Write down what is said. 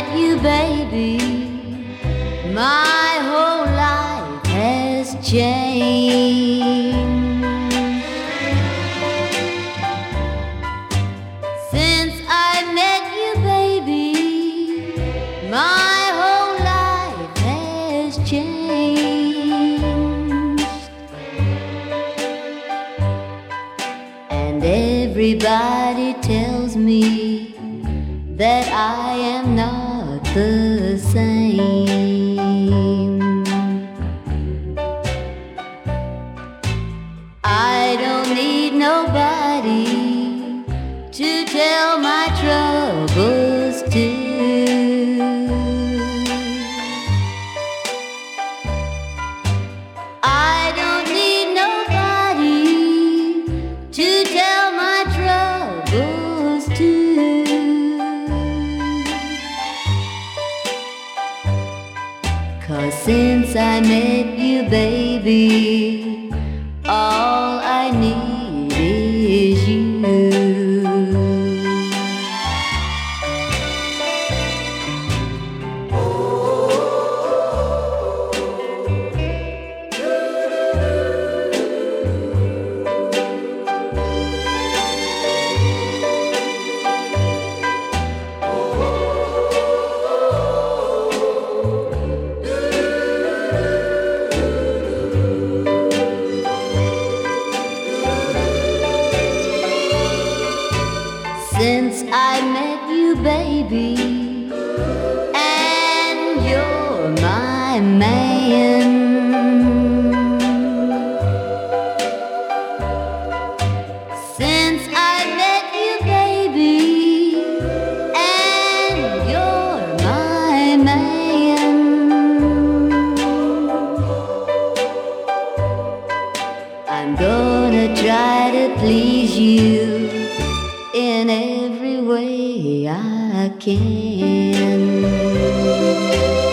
you, baby, my whole life has changed. Since I met you, baby, my whole life has changed. And everybody tells me that I am not the same. I don't need nobody to tell my troubles to. I don't need nobody to tell my troubles to. 'Cause since I met you, baby, all I need is you. Since I met you, baby, and you're my man. Since I met you, baby, and you're my man. I'm gonna try to please you in every way I can.